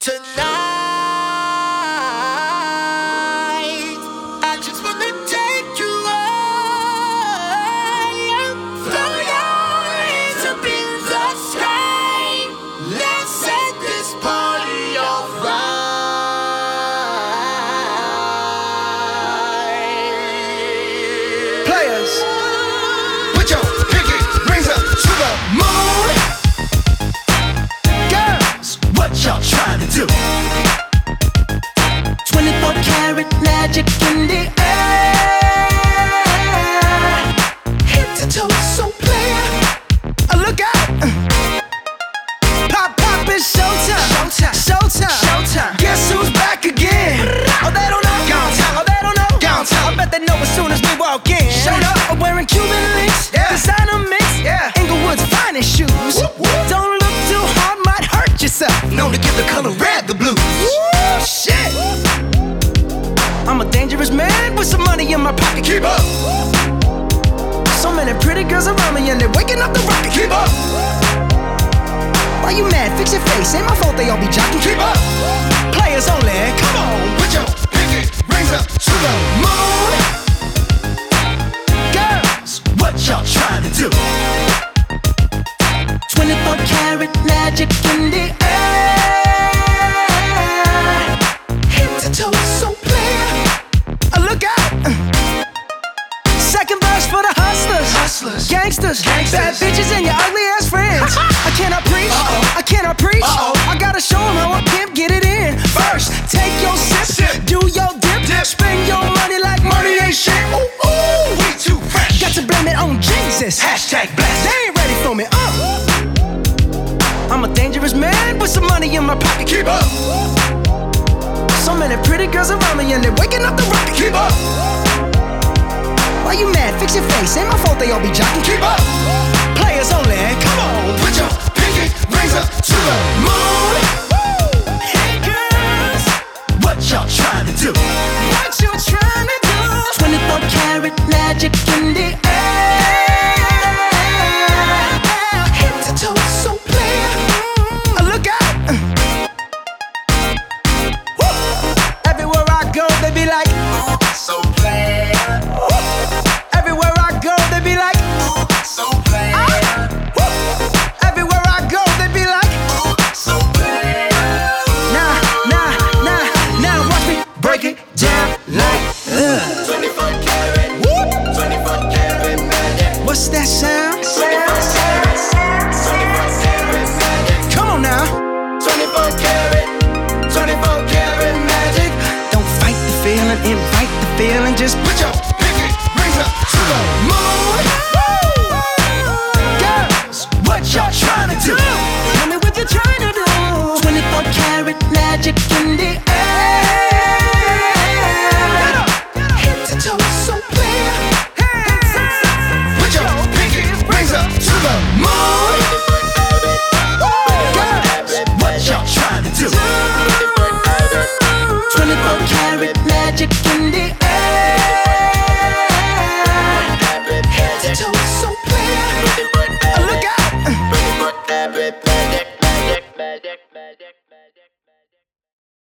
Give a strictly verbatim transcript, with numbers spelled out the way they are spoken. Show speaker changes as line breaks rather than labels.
Tonight, I just wanna take you high. Throw your hands up in the sky. Let's set this party on fire.
Players, put your pinky rings up to the moon. Girls, what y'all trying to do?
twenty-four karat magic in the air.
Head to toe, so player. Uh, look out! Uh. Pop, pop, it's showtime. Showtime. Showtime. Showtime. Guess who's back again? Oh, they don't know. Gone time. Oh, they don't know. Gone time. I bet they know as soon as we walk in. Showed up. I'm wearing Cuban links. Yeah. Designer mix. Yeah. Inglewood's finest shoes. Whoop, whoop. Don't look too hard, might hurt yourself. Known to give the color red the blues. Woo, shit. I'm a dangerous man with some money in my pocket. Keep up. So many pretty girls around me and they're waking up the rocket. Keep up. Why you mad? Fix your face. Ain't my fault they all be jocking. Keep up. Players only. Come on, put your pinky rings up to the moon. Girls, what y'all trying to do?
twenty-four karat magic in the air.
Head to toe, so player. Uh, look out. Uh. Second verse for the hustlers. Hustlers. Gangsters. Gangsters. Bad bitches and your ugly ass friends. I cannot preach. Uh-oh. I cannot preach. Uh-oh. I gotta show 'em how a pimp get it in. First, take your sip. Sip. Do your dip. Dip. Spend your money like money ain't shit. Ooh, ooh. We too fresh. Got to blame it on Jesus. Hashtag blessed. They ain't ready for me. Uh. I'm a dangerous man with some money in my pocket. Keep up. So many pretty girls around me and they're waking up the rocket. Keep up. Why you mad? Fix your face. Ain't my fault they all be jocking. Keep up. Players only. Come on, put your pinky rings up to the moon.